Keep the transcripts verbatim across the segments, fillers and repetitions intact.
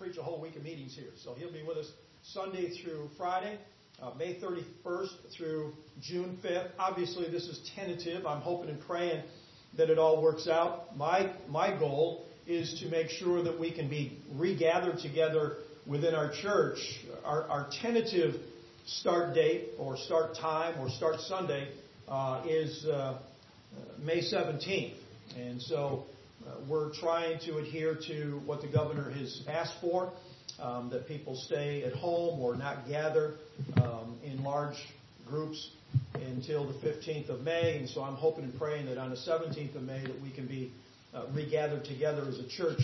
preach a whole week of meetings here. So he'll be with us Sunday through Friday, uh, May thirty-first through June fifth. Obviously, this is tentative. I'm hoping and praying that it all works out. My my goal is to make sure that we can be regathered together within our church. Our, our tentative start date or start time or start Sunday uh, is uh, May seventeenth. And so uh, we're trying to adhere to what the governor has asked for, um, that people stay at home or not gather um, in large groups until the fifteenth of May. And so I'm hoping and praying that on the seventeenth of May that we can be uh, regathered together as a church.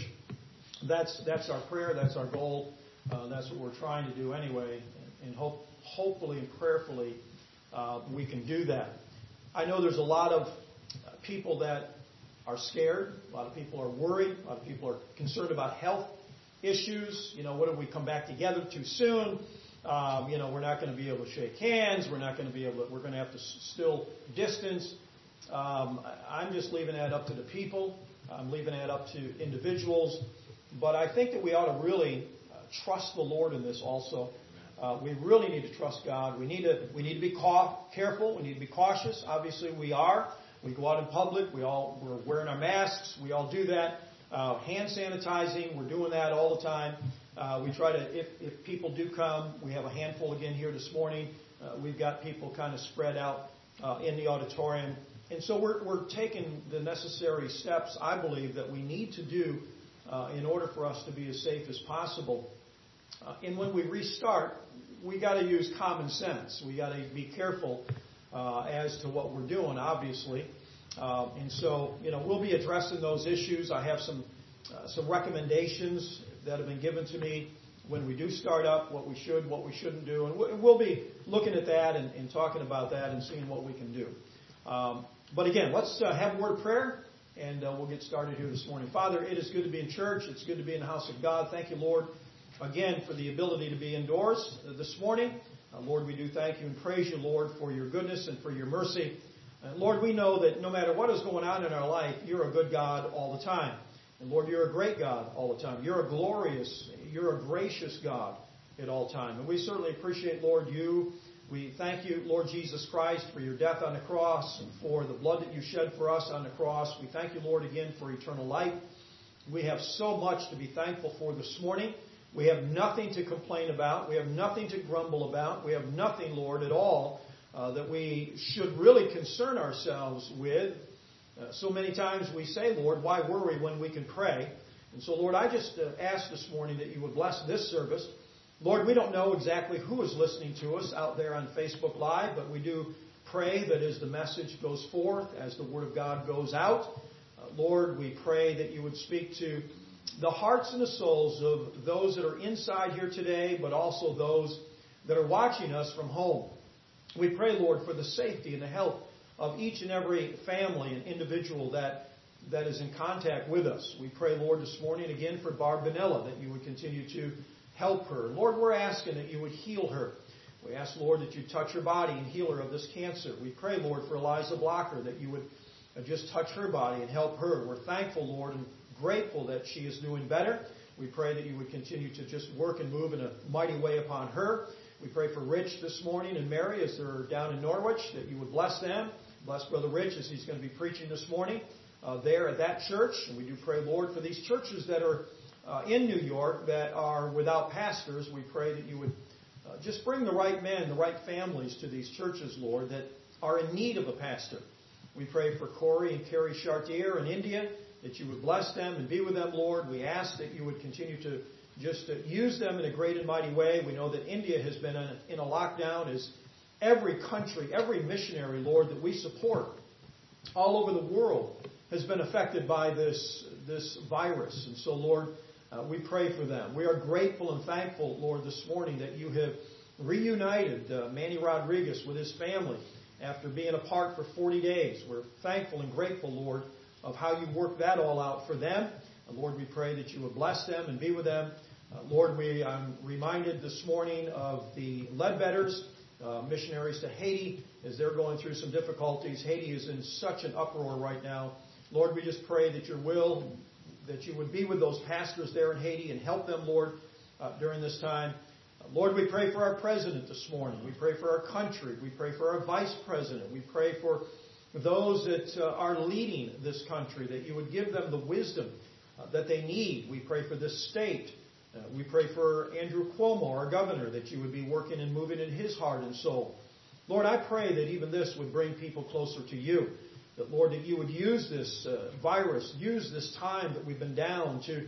That's that's our prayer. That's our goal. Uh, that's what we're trying to do anyway. And hope, hopefully and prayerfully uh, we can do that. I know there's a lot of people that are scared. A lot of people are worried. A lot of people are concerned about health issues. You know, what if we come back together too soon? Um, you know, we're not going to be able to shake hands. We're not going to be able to, we're going to have to still distance. Um, I'm just leaving that up to the people. I'm leaving that up to individuals. But I think that we ought to really uh, trust the Lord in this also. Uh, we really need to trust God. We need to we need to be ca- careful. We need to be cautious. Obviously, we are. We go out in public. We all we're wearing our masks. We all do that. Uh, hand sanitizing. We're doing that all the time. Uh, we try to if if people do come, we have a handful again here this morning. Uh, we've got people kind of spread out uh, in the auditorium, and so we're we're taking the necessary steps. I believe that we need to do uh, in order for us to be as safe as possible. Uh, and when we restart, we got to use common sense. We got to be careful uh, as to what we're doing, obviously. Uh, and so, you know, we'll be addressing those issues. I have some uh, some recommendations that have been given to me when we do start up, what we should, what we shouldn't do. And we'll be looking at that and, and talking about that and seeing what we can do. Um, but again, let's uh, have a word of prayer, and uh, we'll get started here this morning. Father, it is good to be in church. It's good to be in the house of God. Thank you, Lord, again, for the ability to be indoors this morning. Uh, Lord, we do thank you and praise you, Lord, for your goodness and for your mercy. And Lord, we know that no matter what is going on in our life, you're a good God all the time. And Lord, you're a great God all the time. You're a glorious, you're a gracious God at all time. And we certainly appreciate, Lord, you. We thank you, Lord Jesus Christ, for your death on the cross and for the blood that you shed for us on the cross. We thank you, Lord, again for eternal life. We have so much to be thankful for this morning. We have nothing to complain about. We have nothing to grumble about. We have nothing, Lord, at all uh, that we should really concern ourselves with. Uh, so many times we say, Lord, why worry when we can pray? And so, Lord, I just uh, ask this morning that you would bless this service. Lord, we don't know exactly who is listening to us out there on Facebook Live, but we do pray that as the message goes forth, as the Word of God goes out, uh, Lord, we pray that you would speak to the hearts and the souls of those that are inside here today, but also those that are watching us from home. We pray, Lord, for the safety and the health of each and every family and individual that, that is in contact with us. We pray, Lord, this morning again for Barb Benella, that you would continue to help her. Lord, we're asking that you would heal her. We ask, Lord, that you touch her body and heal her of this cancer. We pray, Lord, for Eliza Blocker, that you would just touch her body and help her. We're thankful, Lord, and grateful that she is doing better. We pray that you would continue to just work and move in a mighty way upon her. We pray for Rich this morning and Mary as they're down in Norwich, that you would bless them. Bless Brother Rich as he's going to be preaching this morning uh, there at that church. And we do pray, Lord, for these churches that are uh, in New York that are without pastors. We pray that you would uh, just bring the right men, the right families to these churches, Lord, that are in need of a pastor. We pray for Corey and Carrie Chartier in India, that you would bless them and be with them, Lord. We ask that you would continue to just uh, use them in a great and mighty way. We know that India has been in a, in a lockdown, as every country, every missionary, Lord, that we support all over the world has been affected by this, this virus. And so, Lord, uh, we pray for them. We are grateful and thankful, Lord, this morning that you have reunited uh, Manny Rodriguez with his family after being apart for forty days. We're thankful and grateful, Lord, of how you worked that all out for them. And Lord, we pray that you would bless them and be with them. Uh, Lord, we I'm reminded this morning of the Ledbetters, uh, missionaries to Haiti, as they're going through some difficulties. Haiti is in such an uproar right now. Lord, we just pray that your will, that you would be with those pastors there in Haiti and help them, Lord, uh, during this time. Uh, Lord, we pray for our president this morning. We pray for our country. We pray for our vice president. We pray for those that uh, are leading this country, that you would give them the wisdom uh, that they need. We pray for this state. Uh, we pray for Andrew Cuomo, our governor, that you would be working and moving in his heart and soul. Lord, I pray that even this would bring people closer to you. That, Lord, that you would use this uh, virus, use this time that we've been down to,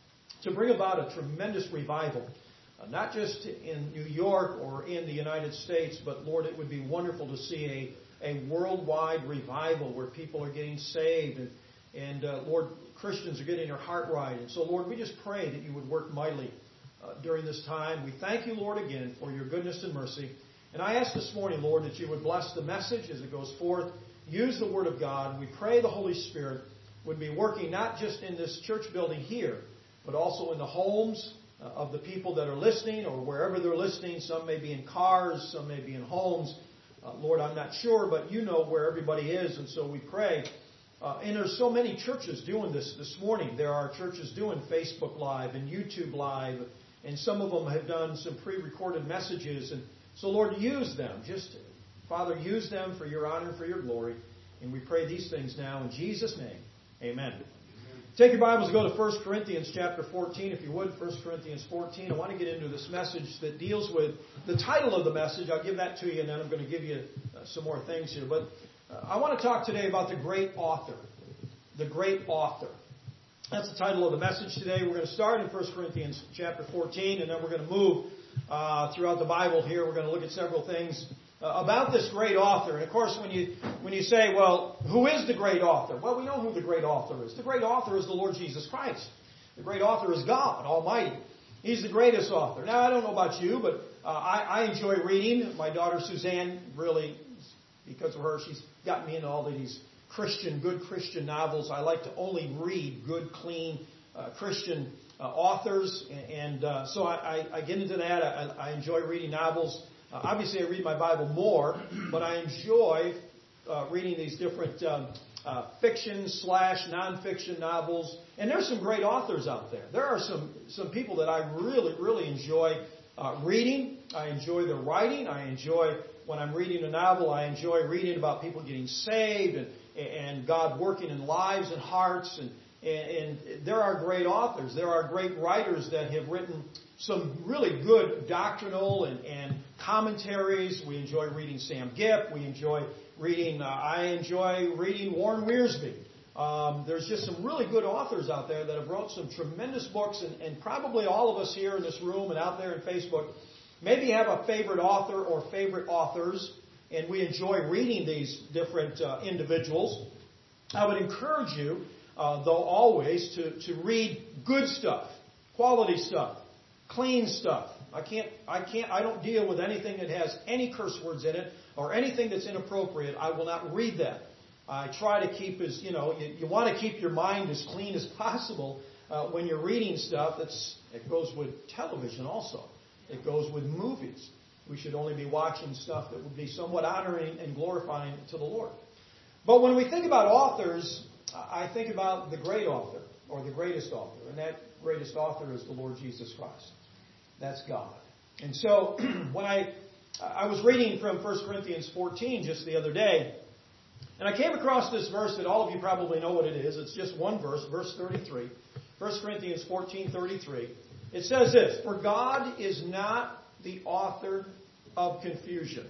to bring about a tremendous revival. Uh, not just in New York or in the United States, but, Lord, it would be wonderful to see a, a worldwide revival where people are getting saved and, and uh, Lord, Christians are getting their heart right. And so, Lord, we just pray that you would work mightily uh, during this time. We thank you, Lord, again for your goodness and mercy. And I ask this morning, Lord, that you would bless the message as it goes forth. Use the Word of God. We pray the Holy Spirit would be working not just in this church building here, but also in the homes uh, of the people that are listening or wherever they're listening. Some may be in cars, some may be in homes. Uh, Lord, I'm not sure, but you know where everybody is. And so we pray. Uh, and there's so many churches doing this this morning. There are churches doing Facebook Live and YouTube Live, and some of them have done some pre-recorded messages. And so, Lord, use them. Just, Father, use them for your honor and for your glory. And we pray these things now in Jesus' name. Amen. Amen. Take your Bibles and go to First Corinthians chapter fourteen, if you would. First Corinthians fourteen. I want to get into this message that deals with the title of the message. I'll give that to you, and then I'm going to give you uh, some more things here. But uh, I want to talk today about the great author. The great author. That's the title of the message today. We're going to start in First Corinthians chapter fourteen, and then we're going to move uh, throughout the Bible here. We're going to look at several things uh, about this great author. And of course, when you when you say, well, who is the great author? Well, we know who the great author is. The great author is the Lord Jesus Christ. The great author is God Almighty. He's the greatest author. Now, I don't know about you, but uh, I, I enjoy reading. My daughter Suzanne, really, because of her, she's gotten me into all of these Christian, good Christian novels. I like to only read good, clean uh, Christian uh, authors. And uh, so I, I, I get into that. I, I enjoy reading novels. Uh, obviously, I read my Bible more, but I enjoy uh, reading these different um, uh, fiction slash nonfiction novels. And there's some great authors out there. There are some, some people that I really, really enjoy uh, reading. I enjoy their writing. I enjoy, when I'm reading a novel, I enjoy reading about people getting saved and, and God working in lives and hearts. And, and, and there are great authors. There are great writers that have written some really good doctrinal and, and commentaries. We enjoy reading Sam Gipp. We enjoy reading, uh, I enjoy reading Warren Wiersbe. Um, there's just some really good authors out there that have wrote some tremendous books, and, and probably all of us here in this room and out there in Facebook maybe have a favorite author or favorite authors, and we enjoy reading these different uh, individuals. I would encourage you, uh, though always, to, to read good stuff, quality stuff, clean stuff. I can't, I can't, I don't deal with anything that has any curse words in it or anything that's inappropriate. I will not read that. I try to keep as, you know, you, you want to keep your mind as clean as possible uh, when you're reading stuff. That's, it goes with television also. It goes with movies. We should only be watching stuff that would be somewhat honoring and glorifying to the Lord. But when we think about authors, I think about the great author or the greatest author. And that greatest author is the Lord Jesus Christ. That's God. And so when I I was reading from First Corinthians fourteen just the other day, and I came across this verse that all of you probably know what it is. It's just one verse, verse thirty-three. First Corinthians fourteen thirty-three. It says this, "For God is not the author of confusion,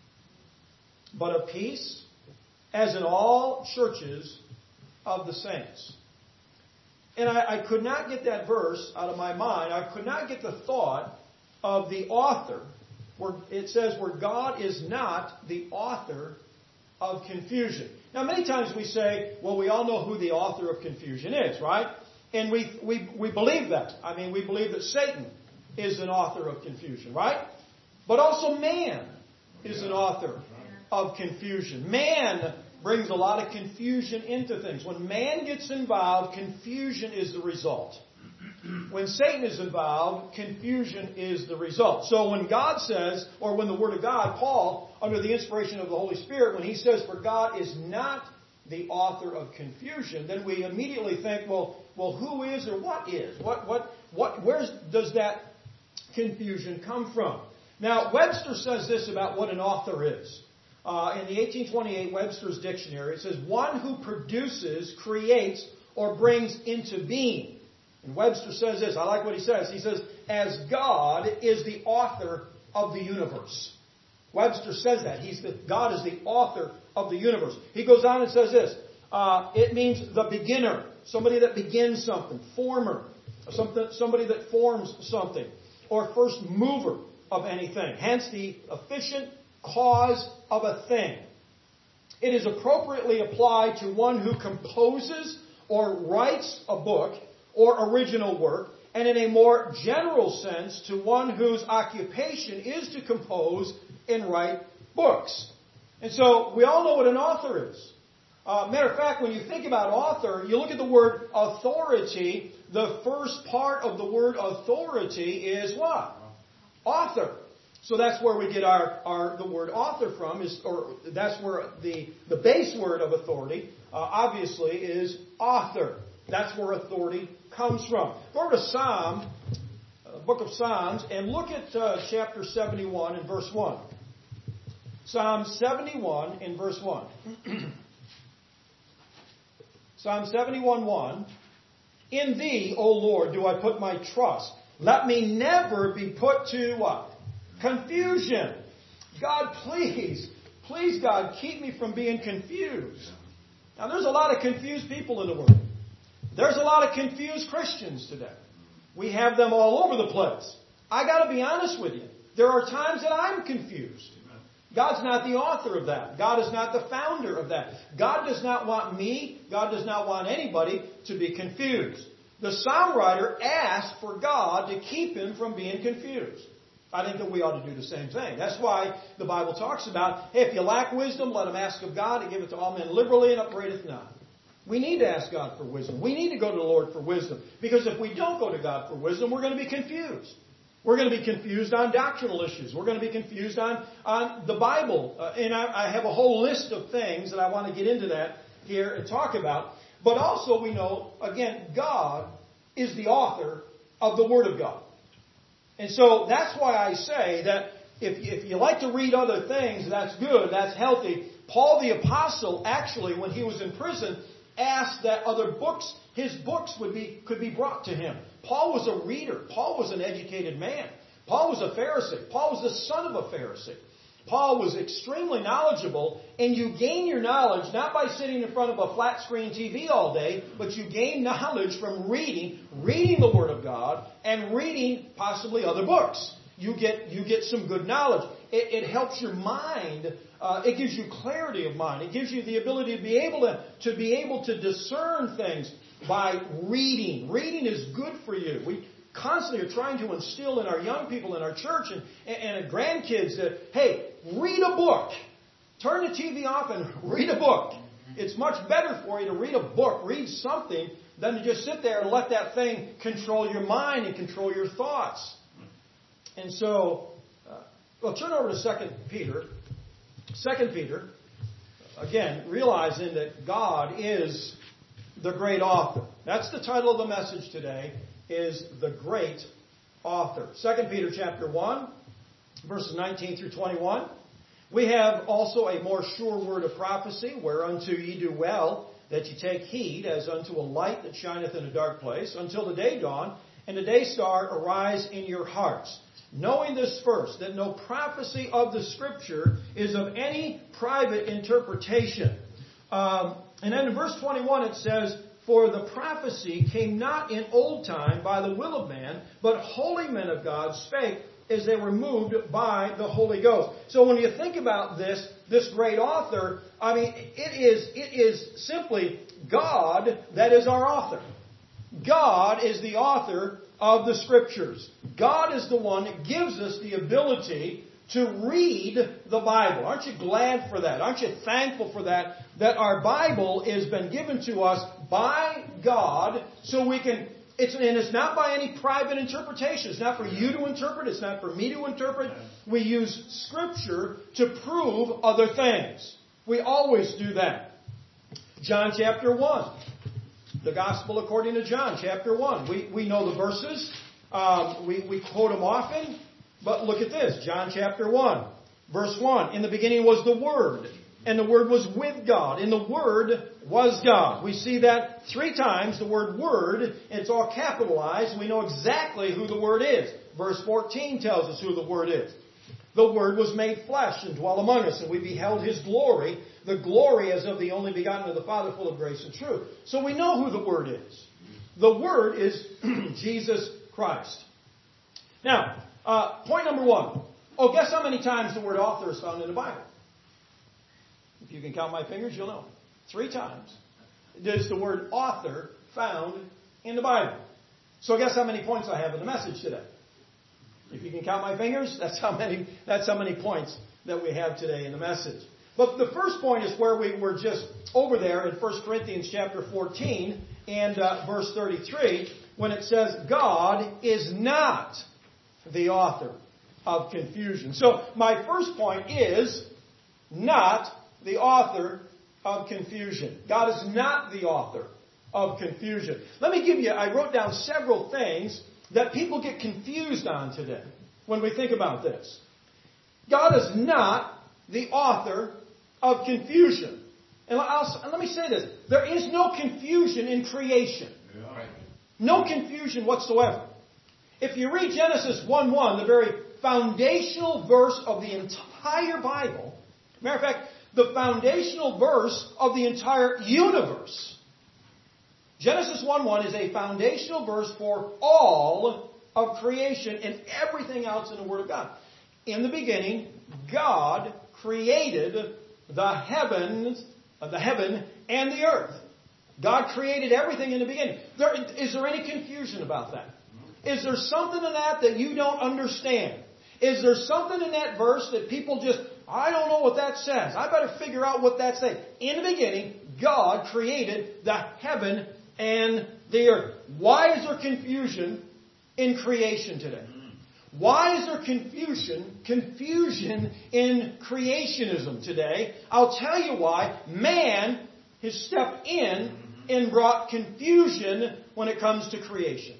but of peace, as in all churches of the saints." And I, I could not get that verse out of my mind. I could not get the thought of the author. Where it says, where God is not the author of confusion. Now, many times we say, well, we all know who the author of confusion is, right? And we, we, we believe that. I mean, we believe that Satan is an author of confusion, right? But also man is an author of confusion. Man brings a lot of confusion into things. When man gets involved, confusion is the result. When Satan is involved, confusion is the result. So when God says, or when the Word of God, Paul, under the inspiration of the Holy Spirit, when he says, for God is not the author of confusion, then we immediately think, well, well, who is or what is? What, what, what, where does that confusion come from? Now, Webster says this about what an author is. Uh, in the eighteen twenty-eight Webster's Dictionary, it says, one who produces, creates, or brings into being. And Webster says this. I like what he says. He says, as God is the author of the universe. Webster says that. He's the, God is the author of the universe. He goes on and says this. Uh, it means the beginner. Somebody that begins something. Former. Something, somebody that forms something. Or first mover of anything. Hence the efficient cause of a thing. It is appropriately applied to one who composes or writes a book or original work, and in a more general sense to one whose occupation is to compose and write books. And so we all know what an author is. Uh, matter of fact, when you think about author, you look at the word authority. The first part of the word authority is what? Author. So that's where we get our, our the word author from, is, or that's where the, the base word of authority, uh, obviously, is author. That's where authority comes from. Go over to Psalm, uh, book of Psalms, and look at uh, chapter seventy-one and verse one. Psalm seventy-one in verse one. Psalm seventy-one one. In thee, O Lord, do I put my trust. Let me never be put to what? Confusion. God, please, please, God, keep me from being confused. Now, there's a lot of confused people in the world. There's a lot of confused Christians today. We have them all over the place. I got to be honest with you. There are times that I'm confused. God's not the author of that. God is not the founder of that. God does not want me, God does not want anybody to be confused. The psalm writer asked for God to keep him from being confused. I think that we ought to do the same thing. That's why the Bible talks about, hey, if you lack wisdom, let him ask of God, and give it to all men liberally and upbraideth not. We need to ask God for wisdom. We need to go to the Lord for wisdom. Because if we don't go to God for wisdom, we're going to be confused. We're going to be confused on doctrinal issues. We're going to be confused on, on the Bible. Uh, and I, I have a whole list of things that I want to get into that here and talk about. But also we know, again, God is the author of the Word of God. And so that's why I say that if, if you like to read other things, that's good, that's healthy. Paul the Apostle, actually, when he was in prison, asked that other books, his books would be could be brought to him. Paul was a reader. Paul was an educated man. Paul was a Pharisee. Paul was the son of a Pharisee. Paul was extremely knowledgeable, and you gain your knowledge not by sitting in front of a flat screen T V all day, but you gain knowledge from reading, reading the Word of God, and reading possibly other books. You get you get some good knowledge. It, it helps your mind. Uh, it gives you clarity of mind. It gives you the ability to be able to, to be able to discern things by reading. Reading is good for you. We constantly are trying to instill in our young people in our church and, and, and grandkids that, hey, read a book. Turn the T V off and read a book. It's much better for you to read a book, read something, than to just sit there and let that thing control your mind and control your thoughts. And so, uh, well, turn over to Second Peter. Second Peter, again, realizing that God is the great author. That's the title of the message today, is the great author. Second Peter chapter one, verses nineteen through twenty-one. We have also a more sure word of prophecy, whereunto ye do well, that ye take heed, as unto a light that shineth in a dark place, until the day dawn, and the day star arise in your hearts. Knowing this first, that no prophecy of the Scripture is of any private interpretation. Um, and then in verse twenty-one it says, for the prophecy came not in old time by the will of man, but holy men of God spake as they were moved by the Holy Ghost. So when you think about this, this great author, I mean, it is, it is simply God that is our author. God is the author of the Scriptures. God is the one that gives us the ability to read the Bible. Aren't you glad for that? Aren't you thankful for that? That our Bible has been given to us by God so we can, it's, and it's not by any private interpretation. It's not for you to interpret. It's not for me to interpret. We use Scripture to prove other things. We always do that. John chapter one. The Gospel according to John chapter one. We, we know the verses. Um, we, we quote them often, but look at this. John chapter one, verse one. In the beginning was the Word, and the Word was with God, and the Word was God. We see that three times, the word Word, and it's all capitalized, and we know exactly who the Word is. Verse fourteen tells us who the Word is. The Word was made flesh and dwelt among us, and we beheld His glory, the glory as of the only begotten of the Father, full of grace and truth. So we know who the Word is. The Word is Jesus Christ. Now, uh, point number one. Oh, guess how many times the word author is found in the Bible? If you can count my fingers, you'll know. Three times is the word author found in the Bible. So guess how many points I have in the message today? If you can count my fingers, that's how many, that's how many points that we have today in the message. But the first point is where we were just over there in First Corinthians chapter fourteen and uh, verse thirty-three, when it says, God is not the author of confusion. So my first point is not the author of confusion. God is not the author of confusion. Let me give you, I wrote down several things that people get confused on today when we think about this. God is not the author of confusion. And I'll, let me say this. There is no confusion in creation. No confusion whatsoever. If you read Genesis one one, the very foundational verse of the entire Bible, matter of fact, the foundational verse of the entire universe, Genesis one one is a foundational verse for all of creation and everything else in the Word of God. In the beginning, God created the heavens, the heaven and the earth. God created everything in the beginning. There, is there any confusion about that? Is there something in that that you don't understand? Is there something in that verse that people just, I don't know what that says. I better figure out what that's saying. In the beginning, God created the heaven and the earth. Why is there confusion in creation today? Why is there confusion, confusion in creationism today? I'll tell you why. Man has stepped in and brought confusion when it comes to creation.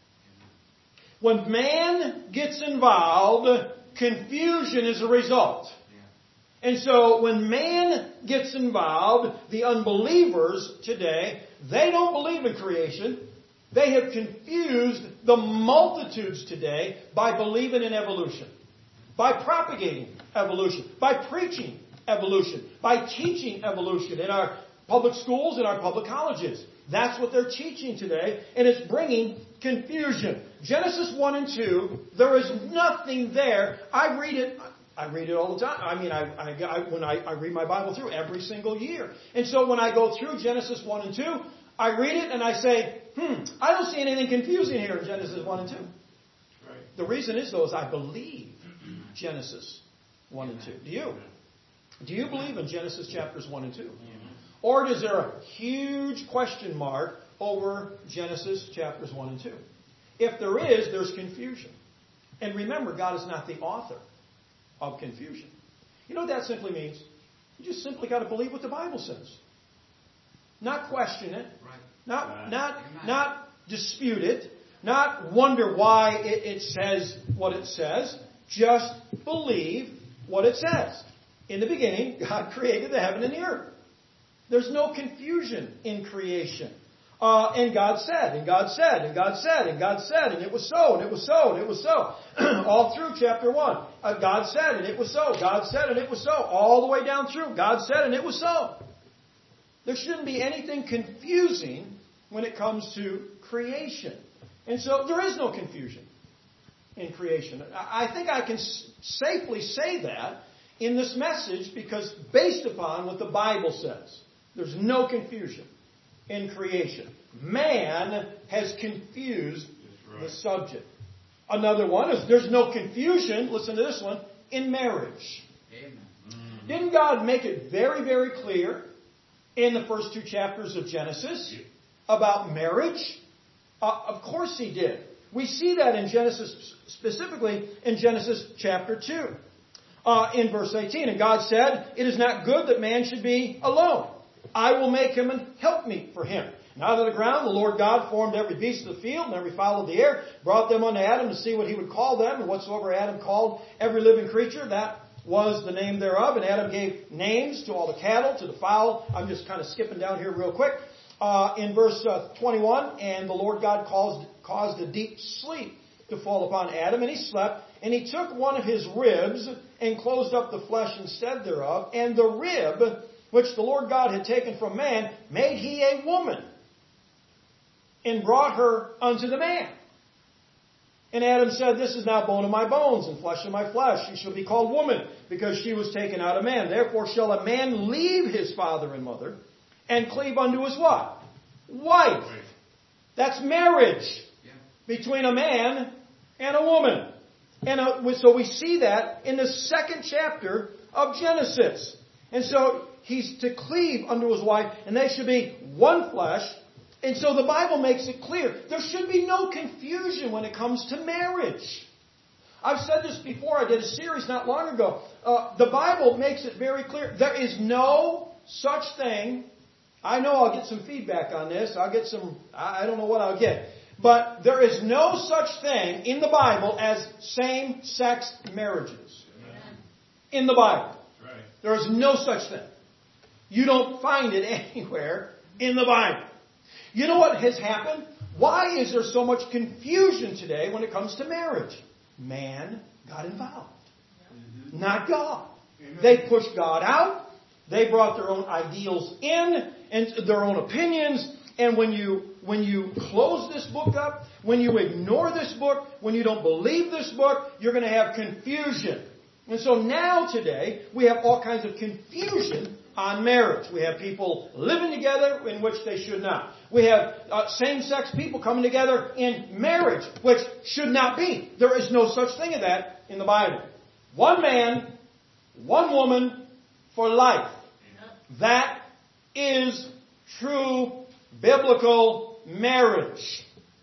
When man gets involved, confusion is a result. And so when man gets involved, the unbelievers today, they don't believe in creation. They have confused the multitudes today by believing in evolution, by propagating evolution, by preaching evolution, by teaching evolution in our public schools and our public colleges. That's what they're teaching today, and it's bringing confusion. Genesis one and two, there is nothing there. I read it. I read it all the time. I mean, I, I, I, when I, I read my Bible through every single year. And so when I go through Genesis one and two, I read it and I say, hmm, I don't see anything confusing here in Genesis one and two. Right. The reason is, though, is I believe Genesis one and two. Do you? Do you believe in Genesis chapters one and two? Or is there a huge question mark over Genesis chapters one and two? If there is, there's confusion. And remember, God is not the author of confusion. You know what that simply means? You just simply got to believe what the Bible says. Not question it. Right. Not, right. not, Amen. not dispute it. Not wonder why it, it says what it says. Just believe what it says. In the beginning, God created the heaven and the earth. There's no confusion in creation. Uh, and God said, and God said, and God said, and God said, and it was so, and it was so, and it was so. All through chapter one. Uh, God said, and it was so. God said, and it was so. All the way down through. God said, and it was so. There shouldn't be anything confusing when it comes to creation. And so there is no confusion in creation. I think I can safely say that in this message because based upon what the Bible says, there's no confusion in creation. Man has confused right. the subject. Another one is there's no confusion, listen to this one, in marriage. Amen. Mm-hmm. Didn't God make it very, very clear in the first two chapters of Genesis about marriage? Uh, of course He did. We see that in Genesis, specifically in Genesis chapter two. Uh, in verse eighteen, and God said, it is not good that man should be alone. I will make him an helpmeet for him. And out of the ground the Lord God formed every beast of the field and every fowl of the air, brought them unto Adam to see what he would call them. And whatsoever Adam called every living creature, that was the name thereof. And Adam gave names to all the cattle, to the fowl. I'm just kind of skipping down here real quick. Uh, in verse uh, twenty-one, and the Lord God caused, caused a deep sleep to fall upon Adam, and he slept, and he took one of his ribs and closed up the flesh instead thereof, and the rib which the Lord God had taken from man made he a woman, and brought her unto the man. And Adam said, This is now bone of my bones and flesh of my flesh. She shall be called woman, because she was taken out of man. Therefore shall a man leave his father and mother, and cleave unto his what? Wife. That's marriage between a man and a woman. And uh, so we see that in the second chapter of Genesis. And so he's to cleave unto his wife, and they should be one flesh. And so the Bible makes it clear. There should be no confusion when it comes to marriage. I've said this before. I did a series not long ago. Uh, the Bible makes it very clear. There is no such thing. I know I'll get some feedback on this. I'll get some, I don't know what I'll get. But there is no such thing in the Bible as same-sex marriages. Amen. In the Bible. Right. There is no such thing. You don't find it anywhere in the Bible. You know what has happened? Why is there so much confusion today when it comes to marriage? Man got involved. Mm-hmm. Not God. Amen. They pushed God out. They brought their own ideals in and their own opinions. And when you when you close this book up, when you ignore this book, when you don't believe this book, you're going to have confusion. And so now today, we have all kinds of confusion on marriage. We have people living together in which they should not. We have uh, same-sex people coming together in marriage, which should not be. There is no such thing as that in the Bible. One man, one woman for life. That is true biblical marriage.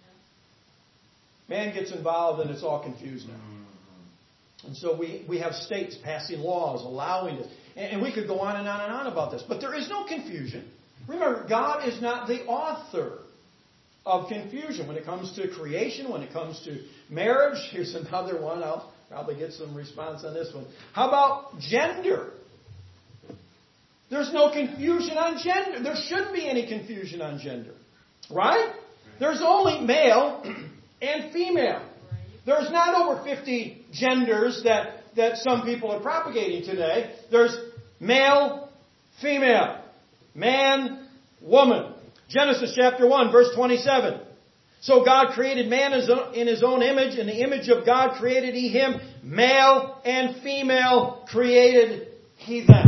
Man gets involved and it's all confused now. And so we, we have states passing laws allowing this. And, and we could go on and on and on about this. But there is no confusion. Remember, God is not the author of confusion when it comes to creation, when it comes to marriage. Here's another one. I'll probably get some response on this one. How about gender? There's no confusion on gender. There shouldn't be any confusion on gender. Right? There's only male and female. There's not over fifty genders that, that some people are propagating today. There's male, female, man, woman. Genesis chapter one, verse twenty-seven. So God created man in His own image. In the image of God created He him. Male and female created He them.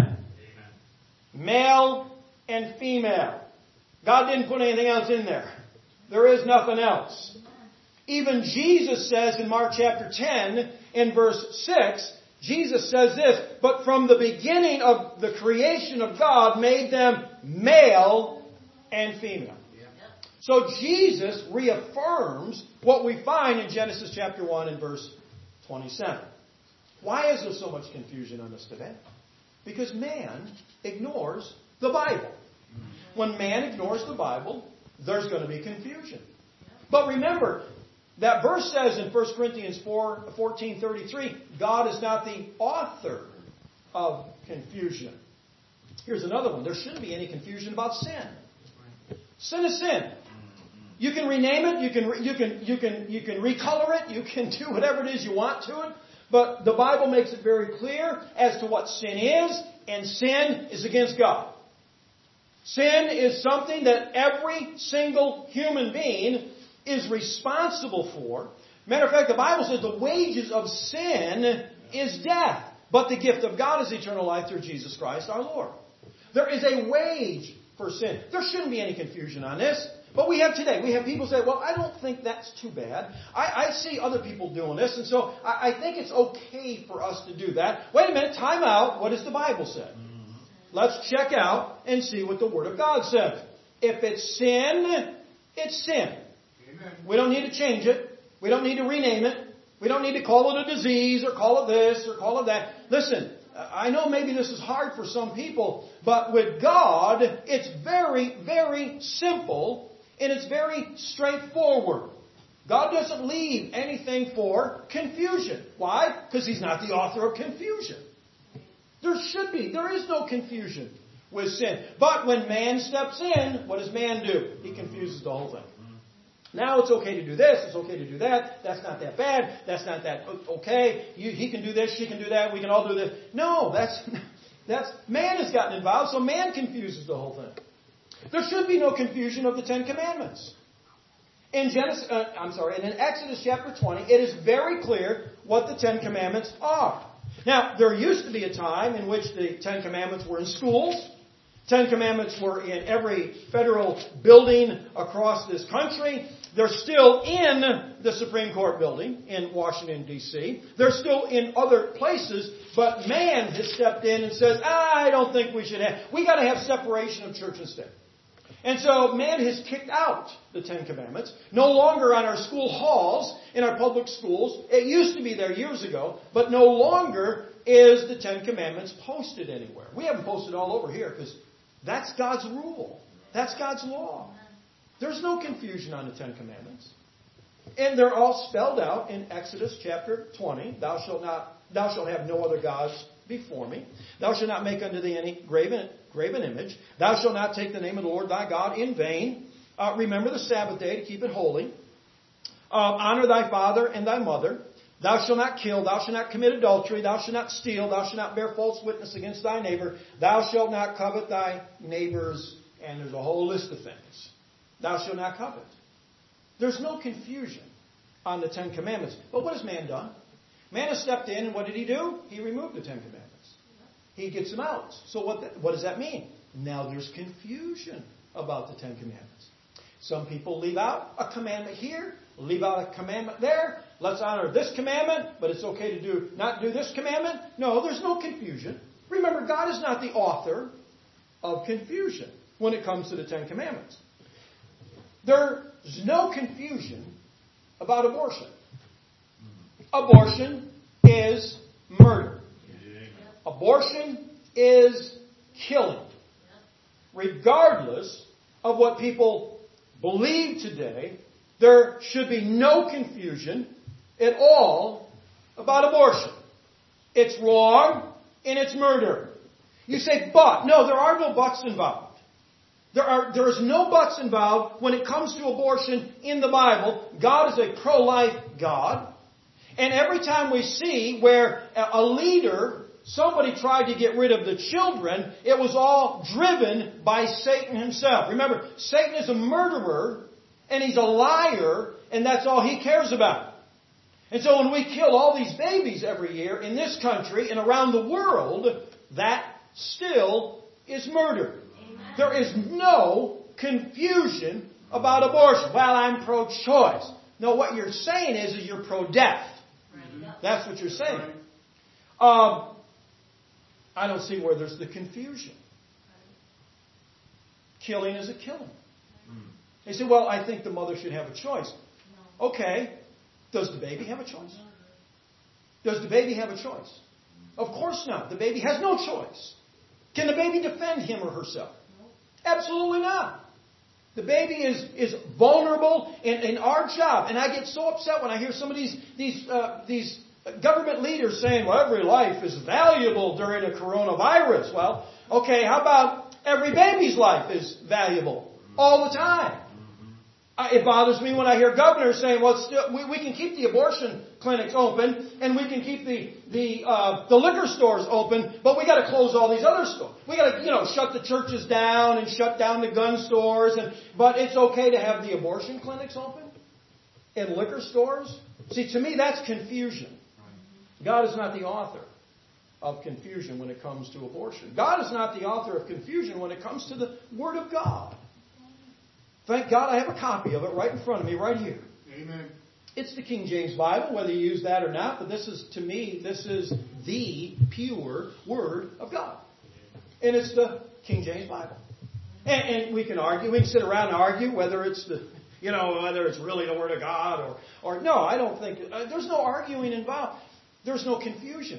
Male and female. God didn't put anything else in there. There is nothing else. Even Jesus says in Mark chapter ten, in verse six, Jesus says this, but from the beginning of the creation of God made them male and female. So Jesus reaffirms what we find in Genesis chapter one and verse twenty-seven. Why is there so much confusion on this today? Because man ignores the Bible. When man ignores the Bible, there's going to be confusion. But remember, that verse says in First Corinthians four, fourteen thirty-three, God is not the author of confusion. Here's another one. There shouldn't be any confusion about sin. Sin is sin. You can rename it, you can you can you can you can recolor it, you can do whatever it is you want to it. But the Bible makes it very clear as to what sin is, and sin is against God. Sin is something that every single human being is responsible for. Matter of fact, the Bible says the wages of sin is death, but the gift of God is eternal life through Jesus Christ our Lord. There is a wage for sin. There shouldn't be any confusion on this. But we have today, we have people say, well, I don't think that's too bad. I, I see other people doing this, and so I, I think it's okay for us to do that. Wait a minute, time out. What does the Bible say? Let's check out and see what the Word of God says. If it's sin, it's sin. Amen. We don't need to change it. We don't need to rename it. We don't need to call it a disease or call it this or call it that. Listen, I know maybe this is hard for some people, but with God, it's very, very simple. And it's very straightforward. God doesn't leave anything for confusion. Why? Because He's not the author of confusion. There should be. There is no confusion with sin. But when man steps in, what does man do? He confuses the whole thing. Now it's okay to do this, it's okay to do that, that's not that bad, that's not that okay, you, he can do this, she can do that, we can all do this. No, that's, that's, man has gotten involved, so man confuses the whole thing. There should be no confusion of the Ten Commandments. In Genesis, uh, I'm sorry, and in Exodus chapter twenty, it is very clear what the Ten Commandments are. Now, there used to be a time in which the Ten Commandments were in schools. Ten Commandments were in every federal building across this country. They're still in the Supreme Court building in Washington, D C They're still in other places, but man has stepped in and says, I don't think we should have, we got to have separation of church and state. And so man has kicked out the Ten Commandments. No longer on our school halls, in our public schools. It used to be there years ago, but no longer is the Ten Commandments posted anywhere. We haven't posted all over here because that's God's rule. That's God's law. There's no confusion on the Ten Commandments. And they're all spelled out in Exodus chapter twenty. Thou shalt not, thou shalt have no other gods before me. Thou shalt not make unto thee any graven, graven image. Thou shalt not take the name of the Lord thy God in vain. Uh, remember the Sabbath day to keep it holy. Uh, honor thy father and thy mother. Thou shalt not kill. Thou shalt not commit adultery. Thou shalt not steal. Thou shalt not bear false witness against thy neighbor. Thou shalt not covet thy neighbor's. And there's a whole list of things. Thou shalt not covet. There's no confusion on the Ten Commandments. But what has man done? Man has stepped in, and what did he do? He removed the Ten Commandments. He gets them out. So what, the, what does that mean? Now there's confusion about the Ten Commandments. Some people leave out a commandment here, leave out a commandment there. Let's honor this commandment, but it's okay to do not do this commandment. No, there's no confusion. Remember, God is not the author of confusion when it comes to the Ten Commandments. There's no confusion about abortion. Abortion is murder. Abortion is killing. Regardless of what people believe today, there should be no confusion at all about abortion. It's wrong and it's murder. You say, but. No, there are no buts involved. There are, there is no buts involved when it comes to abortion in the Bible. God is a pro-life God. And every time we see where a leader, somebody tried to get rid of the children, it was all driven by Satan himself. Remember, Satan is a murderer, and he's a liar, and that's all he cares about. And so when we kill all these babies every year in this country and around the world, that still is murder. Amen. There is no confusion about abortion. Well, I'm pro-choice. No, what you're saying is, is you're pro-death. That's what you're saying. Um, I don't see where there's the confusion. Killing is a killing. They say, well, I think the mother should have a choice. Okay. Does the baby have a choice? Does the baby have a choice? Of course not. The baby has no choice. Can the baby defend him or herself? Absolutely not. The baby is, is vulnerable in, in our job. And I get so upset when I hear some of these, these, uh, these government leaders saying, well, every life is valuable during a coronavirus. Well, okay, how about every baby's life is valuable all the time? Uh, it bothers me when I hear governors saying, well, still, we, we can keep the abortion clinics open and we can keep the the uh, the liquor stores open, but we got to close all these other stores. We got to, you know, shut the churches down and shut down the gun stores. And but it's okay to have the abortion clinics open and liquor stores. See, to me, that's confusion. God is not the author of confusion when it comes to abortion. God is not the author of confusion when it comes to the Word of God. Thank God I have a copy of it right in front of me, right here. Amen. It's the King James Bible, whether you use that or not, but this is, to me, this is the pure Word of God. And it's the King James Bible. And, and we can argue, we can sit around and argue whether it's the, you know, whether it's really the Word of God or, or no, I don't think, uh, there's no arguing involved. There's no confusion.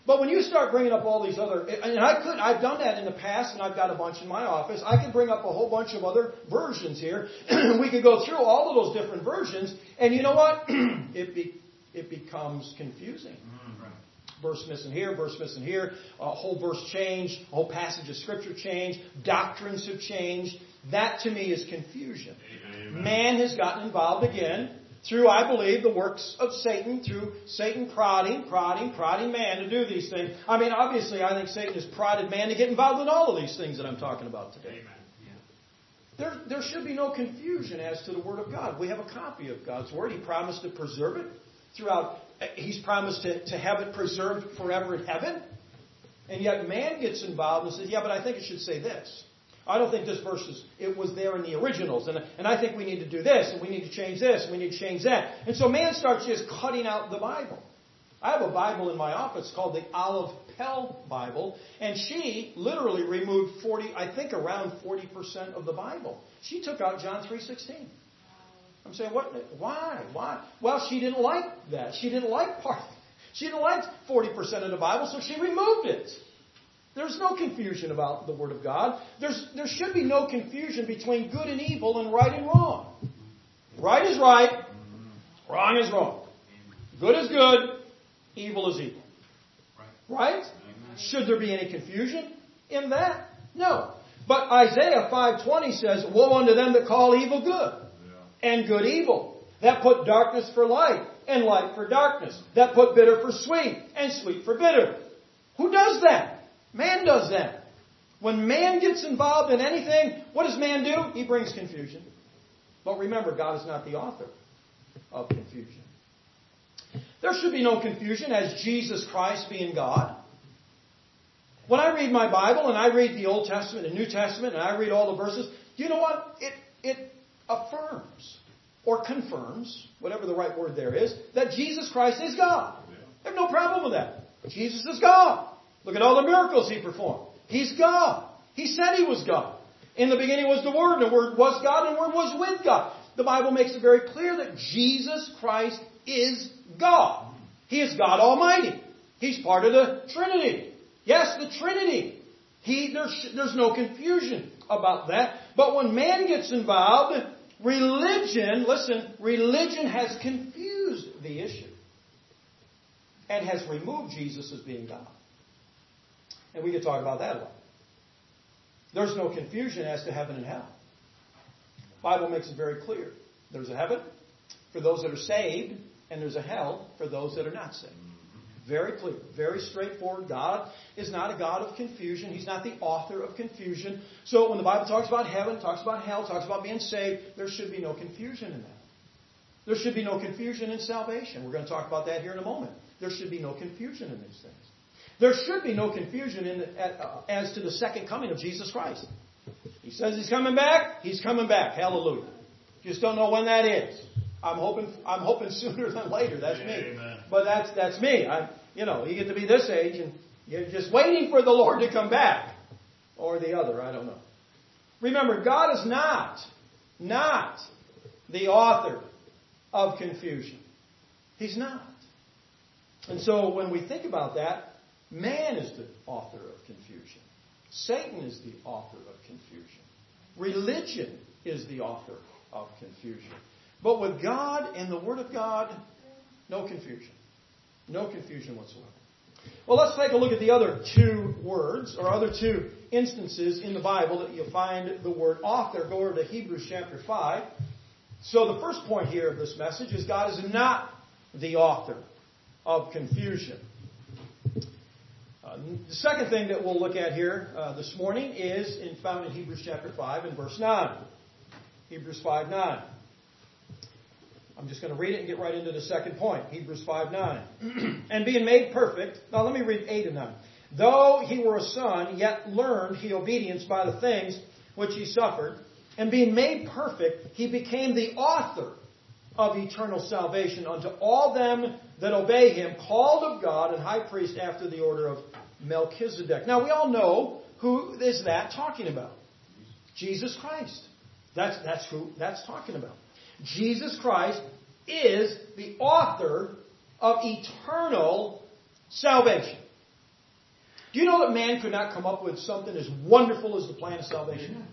But when you start bringing up all these other, and I could, I've done that in the past, and I've got a bunch in my office. I could bring up a whole bunch of other versions here. We could go through all of those different versions, and you know what? it be, it becomes confusing. Verse missing here, verse missing here, a whole verse changed, a whole passage of Scripture changed, doctrines have changed. That to me is confusion. Amen. Man has gotten involved again through, I believe, the works of Satan, through Satan prodding, prodding, prodding man to do these things. I mean, obviously, I think Satan has prodded man to get involved in all of these things that I'm talking about today. Amen. Yeah. There, there should be no confusion as to the Word of God. We have a copy of God's Word. He promised to preserve it throughout. He's promised to, to have it preserved forever in heaven. And yet man gets involved and says, yeah, but I think it should say this. I don't think this verse is, it was there in the originals. And, and I think we need to do this, and we need to change this, and we need to change that. And so man starts just cutting out the Bible. I have a Bible in my office called the Olive Pell Bible, and she literally removed forty, I think around forty percent of the Bible. She took out John three sixteen. I'm saying, what? Why? Why? Well, she didn't like that. She didn't like part. She didn't like forty percent of the Bible, so she removed it. There's no confusion about the Word of God. There's, there should be no confusion between good and evil and right and wrong. Right is right. Wrong is wrong. Good is good. Evil is evil. Right? Should there be any confusion in that? No. But Isaiah five twenty says, woe unto them that call evil good and good evil. That put darkness for light and light for darkness. That put bitter for sweet and sweet for bitter. Who does that? Man does that. When man gets involved in anything, what does man do? He brings confusion. But remember, God is not the author of confusion. There should be no confusion as Jesus Christ being God. When I read my Bible and I read the Old Testament and New Testament and I read all the verses, you know what? It, it affirms or confirms, whatever the right word there is, that Jesus Christ is God. I have no problem with that. Jesus is God. Look at all the miracles He performed. He's God. He said He was God. In the beginning was the Word, and the Word was God, and the Word was with God. The Bible makes it very clear that Jesus Christ is God. He is God Almighty. He's part of the Trinity. Yes, the Trinity. He, there's, there's no confusion about that. But when man gets involved, religion, listen, religion has confused the issue and has removed Jesus as being God. And we could talk about that a lot. There's no confusion as to heaven and hell. The Bible makes it very clear. There's a heaven for those that are saved, and there's a hell for those that are not saved. Very clear. Very straightforward. God is not a God of confusion. He's not the author of confusion. So when the Bible talks about heaven, talks about hell, talks about being saved, there should be no confusion in that. There should be no confusion in salvation. We're going to talk about that here in a moment. There should be no confusion in these things. There should be no confusion in, uh, as to the second coming of Jesus Christ. He says He's coming back. He's coming back. Hallelujah. Just don't know when that is. I'm hoping. I'm hoping sooner than later. That's me. Amen. But that's that's me. I, you know, you get to be this age and you're just waiting for the Lord to come back, or the other. I don't know. Remember, God is not not the author of confusion. He's not. And so when we think about that, man is the author of confusion. Satan is the author of confusion. Religion is the author of confusion. But with God and the Word of God, no confusion. No confusion whatsoever. Well, let's take a look at the other two words, or other two instances in the Bible that you'll find the word author. Go over to Hebrews chapter five. So the first point here of this message is God is not the author of confusion. Uh, the second thing that we'll look at here uh, this morning is in, found in Hebrews chapter five and verse nine. Hebrews five nine. I'm just going to read it and get right into the second point. Hebrews five nine. And being made perfect. Now let me read eight and nine. Though He were a son, yet learned He obedience by the things which He suffered. And being made perfect, He became the author of eternal salvation unto all them that obey Him, called of God and high priest after the order of Melchizedek. Now we all know who is that talking about. Jesus Christ. That's, that's who that's talking about. Jesus Christ is the author of eternal salvation. Do you know that man could not come up with something as wonderful as the plan of salvation?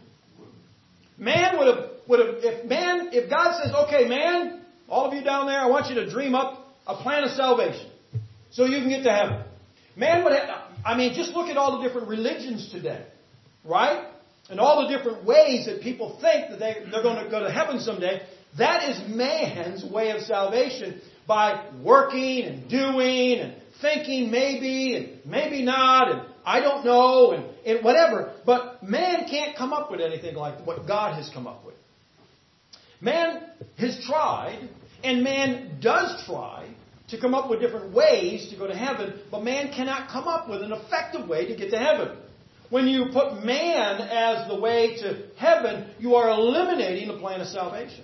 Man would have, would have, if man, if God says, okay, man, all of you down there, I want you to dream up a plan of salvation so you can get to heaven. Man would have, I mean, just look at all the different religions today, right? And all the different ways that people think that they, they're going to go to heaven someday. That is man's way of salvation by working and doing and thinking maybe and maybe not and I don't know and, and whatever. But man can't come up with anything like what God has come up with. Man has tried, and man does try to come up with different ways to go to heaven, but man cannot come up with an effective way to get to heaven. When you put man as the way to heaven, you are eliminating the plan of salvation.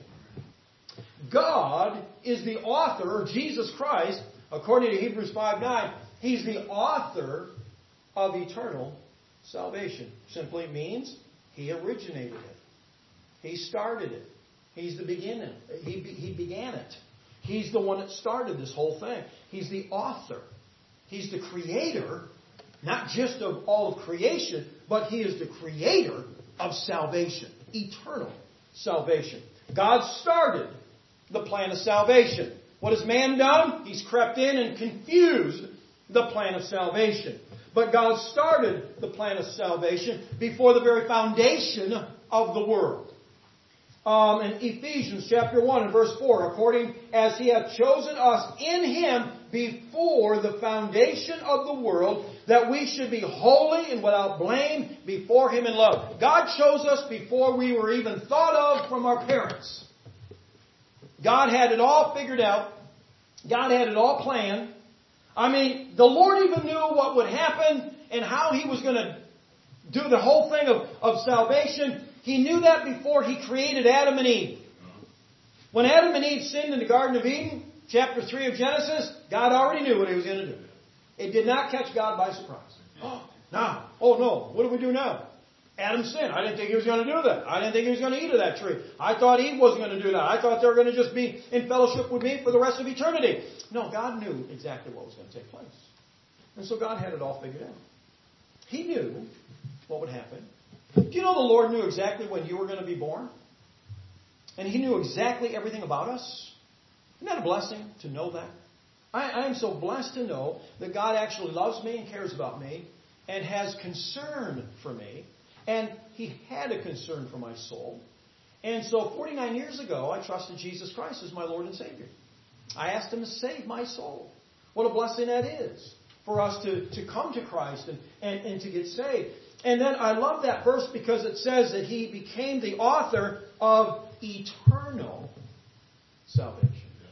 God is the author, or Jesus Christ, according to Hebrews five nine, He's the author of eternal salvation. Simply means He originated it. He started it. He's the beginning. He, he began it. He's the one that started this whole thing. He's the author. He's the creator, not just of all of creation, but He is the creator of salvation. Eternal salvation. God started the plan of salvation. What has man done? He's crept in and confused the plan of salvation. But God started the plan of salvation before the very foundation of the world. Um, in Ephesians chapter one and verse four, according as He hath chosen us in Him before the foundation of the world, that we should be holy and without blame before Him in love. God chose us before we were even thought of from our parents. God had it all figured out. God had it all planned. I mean, the Lord even knew what would happen and how He was going to do the whole thing of, of salvation. He knew that before He created Adam and Eve. When Adam and Eve sinned in the Garden of Eden, chapter three of Genesis, God already knew what He was going to do. It did not catch God by surprise. Oh, now, oh no, what do we do now? Adam sinned. I didn't think he was going to do that. I didn't think he was going to eat of that tree. I thought Eve wasn't going to do that. I thought they were going to just be in fellowship with me for the rest of eternity. No, God knew exactly what was going to take place. And so God had it all figured out. He knew what would happen. Do you know the Lord knew exactly when you were going to be born? And He knew exactly everything about us? Isn't that a blessing to know that? I, I am so blessed to know that God actually loves me and cares about me and has concern for me. And He had a concern for my soul. And so forty-nine years ago, I trusted Jesus Christ as my Lord and Savior. I asked Him to save my soul. What a blessing that is for us to, to come to Christ and, and, and to get saved. And then I love that verse because it says that He became the author of eternal salvation.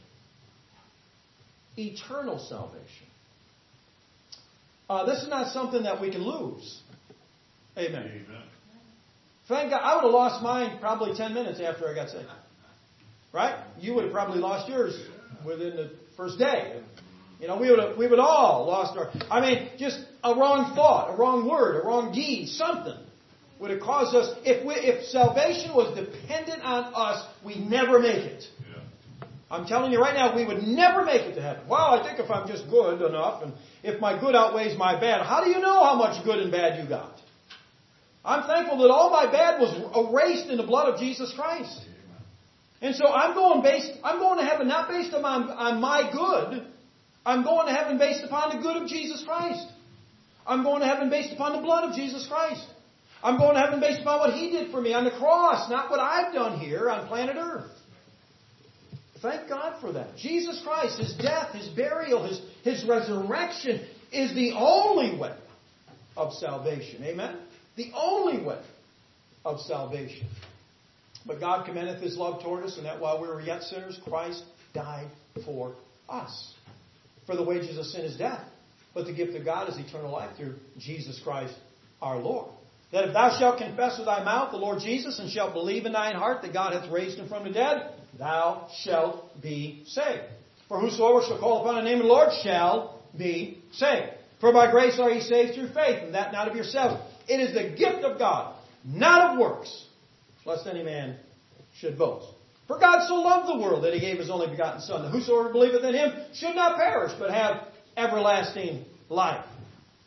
Eternal salvation. Uh, this is not something that we can lose. Amen. Amen. Thank God. I would have lost mine probably ten minutes after I got saved. Right? You would have probably lost yours within the first day. You know, we would have, we would all lost our... I mean, just a wrong thought, a wrong word, a wrong deed, something would have caused us... If we, if salvation was dependent on us, we'd never make it. Yeah. I'm telling you right now, we would never make it to heaven. Well, I think if I'm just good enough, and if my good outweighs my bad, how do you know how much good and bad you got? I'm thankful that all my bad was erased in the blood of Jesus Christ. And so I'm going based, I'm going to heaven not based on, on my good. I'm going to heaven based upon the good of Jesus Christ. I'm going to heaven based upon the blood of Jesus Christ. I'm going to heaven based upon what He did for me on the cross, not what I've done here on planet Earth. Thank God for that. Jesus Christ, His death, His burial, His, His resurrection is the only way of salvation. Amen? The only way of salvation. But God commendeth His love toward us, and that while we were yet sinners, Christ died for us. For the wages of sin is death, but the gift of God is eternal life through Jesus Christ our Lord. That if thou shalt confess with thy mouth the Lord Jesus, and shalt believe in thine heart that God hath raised Him from the dead, thou shalt be saved. For whosoever shall call upon the name of the Lord shall be saved. For by grace are ye saved through faith, and that not of yourselves. It is the gift of God, not of works, lest any man should boast. For God so loved the world that He gave His only begotten Son, that whosoever believeth in Him should not perish, but have everlasting life.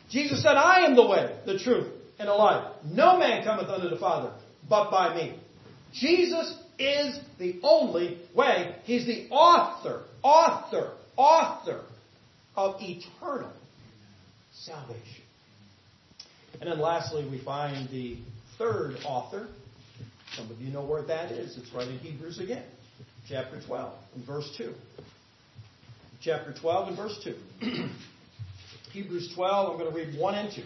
Jesus said, I am the way, the truth, and the life. No man cometh unto the Father but by me. Jesus is the only way. He's the author, author, author of eternal salvation. And then lastly, we find the third author. Some of you know where that is. It's right in Hebrews again. Chapter twelve and verse two. Chapter twelve and verse two. Hebrews twelve, I'm going to read one and two.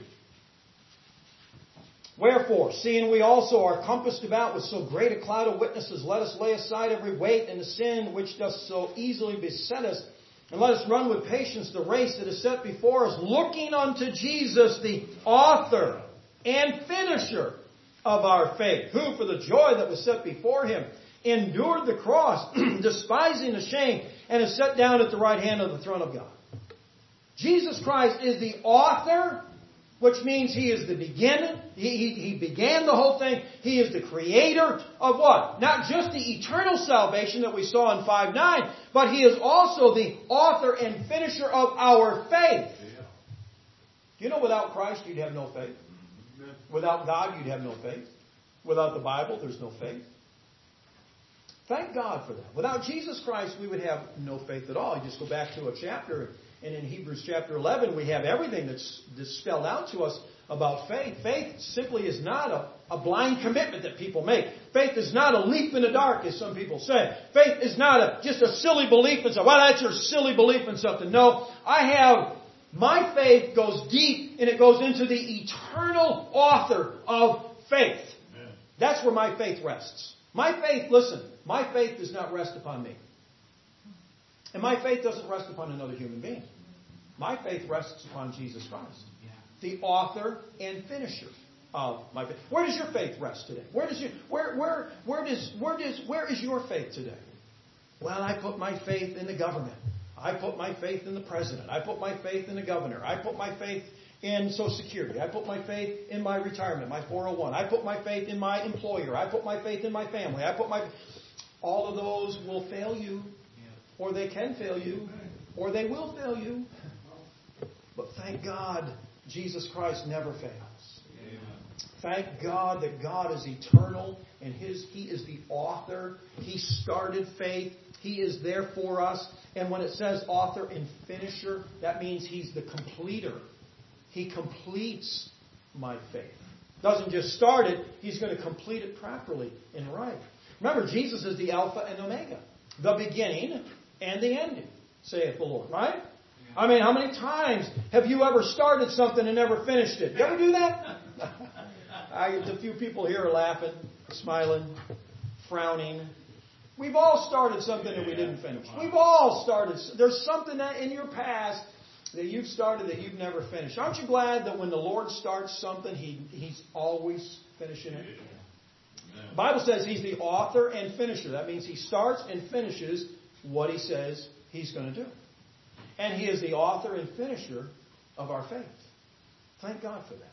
Wherefore, seeing we also are compassed about with so great a cloud of witnesses, let us lay aside every weight and the sin which doth so easily beset us, and let us run with patience the race that is set before us, looking unto Jesus, the author and finisher of our faith, who for the joy that was set before him endured the cross, despising the shame, and is set down at the right hand of the throne of God. Jesus Christ is the author, which means He is the beginning. He, he, he began the whole thing. He is the creator of what? Not just the eternal salvation that we saw in five nine, but He is also the author and finisher of our faith. Do you know without Christ you'd have no faith? Without God you'd have no faith. Without the Bible there's no faith. Thank God for that. Without Jesus Christ we would have no faith at all. You just go back to a chapter. And in Hebrews chapter eleven, we have everything that's, that's spelled out to us about faith. Faith simply is not a, a blind commitment that people make. Faith is not a leap in the dark, as some people say. Faith is not a, just a silly belief in something. Well, that's your silly belief in something. No, I have, my faith goes deep and it goes into the eternal author of faith. Amen. That's where my faith rests. My faith, listen, my faith does not rest upon me. And my faith doesn't rest upon another human being. My faith rests upon Jesus Christ, the author and finisher of my faith. Where does your faith rest today? Where does your where where where does where does where is your faith today? Well, I put my faith in the government. I put my faith in the president. I put my faith in the governor. I put my faith in Social Security. I put my faith in my retirement, my four oh one. I put my faith in my employer. I put my faith in my family. I put my all of those will fail you. Or they can fail you, or they will fail you. But thank God, Jesus Christ never fails. Amen. Thank God that God is eternal, and His He is the author. He started faith. He is there for us. And when it says author and finisher, that means He's the completer. He completes my faith. Doesn't just start it, He's going to complete it properly and right. Remember, Jesus is the Alpha and Omega, the beginning and the ending, saith the Lord. Right? Yeah. I mean, how many times have you ever started something and never finished it? You ever do that? I, a few people here are laughing, smiling, frowning. We've all started something that we didn't finish. We've all started. There's something that in your past that you've started that you've never finished. Aren't you glad that when the Lord starts something, He He's always finishing it? The Bible says He's the author and finisher. That means He starts and finishes what He says He's going to do. And He is the author and finisher of our faith. Thank God for that.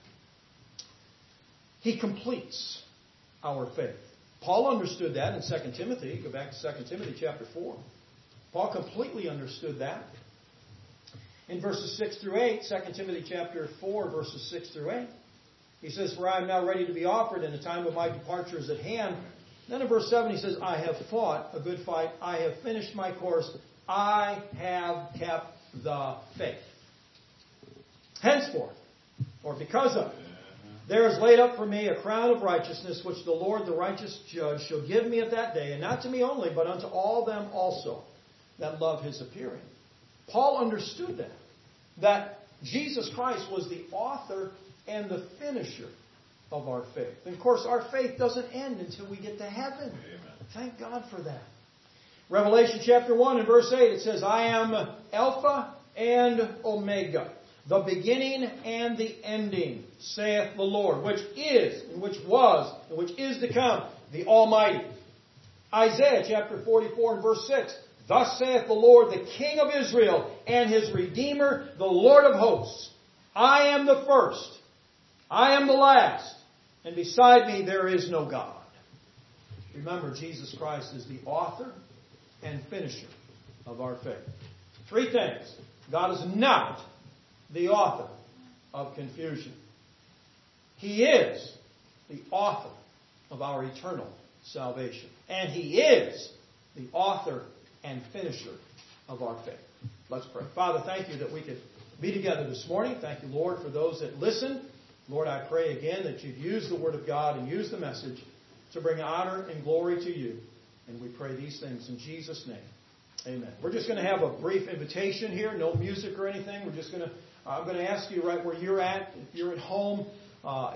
He completes our faith. Paul understood that in Second Timothy. Go back to Second Timothy chapter four. Paul completely understood that. In verses six through eight, Second Timothy chapter four, verses six through eight, he says, For I am now ready to be offered, and the time of my departure is at hand. Then in verse seven he says, I have fought a good fight. I have finished my course. I have kept the faith. Henceforth, or because of, there is laid up for me a crown of righteousness, which the Lord, the righteous judge, shall give me at that day, and not to me only, but unto all them also that love His appearing. Paul understood that. That Jesus Christ was the author and the finisher of our faith. And of course, our faith doesn't end until we get to heaven. Amen. Thank God for that. Revelation chapter one and verse eight, it says, I am Alpha and Omega, the beginning and the ending, saith the Lord, which is, and which was, and which is to come, the Almighty. Isaiah chapter forty-four and verse six, Thus saith the Lord, the King of Israel, and His Redeemer, the Lord of hosts. I am the first, I am the last, and beside me there is no God. Remember, Jesus Christ is the author and finisher of our faith. Three things. God is not the author of confusion. He is the author of our eternal salvation. And He is the author and finisher of our faith. Let's pray. Father, thank you that we could be together this morning. Thank you, Lord, for those that listen. Lord, I pray again that you'd use the Word of God and use the message to bring honor and glory to you. And we pray these things in Jesus' name. Amen. We're just going to have a brief invitation here. No music or anything. We're just going to, I'm going to ask you right where you're at. If you're at home, uh,